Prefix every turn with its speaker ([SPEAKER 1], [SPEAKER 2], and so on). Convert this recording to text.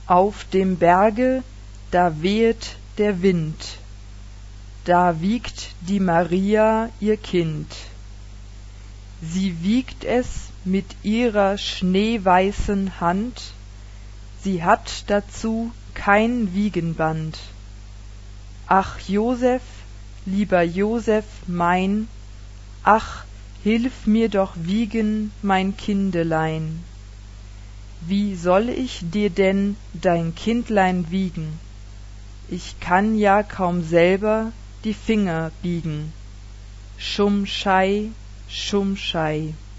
[SPEAKER 1] Auf dem Berge, da wehet der Wind, da wiegt die Maria ihr Kind. Sie wiegt es mit ihrer schneeweißen Hand, sie hat dazu kein Wiegenband. Ach Joseph, lieber Joseph mein, ach, hilf mir doch wiegen, mein Kindelein. Wie soll ich dir denn dein Kindlein wiegen? Ich kann ja kaum selber die Finger biegen. Schumm schei, Schumm schei.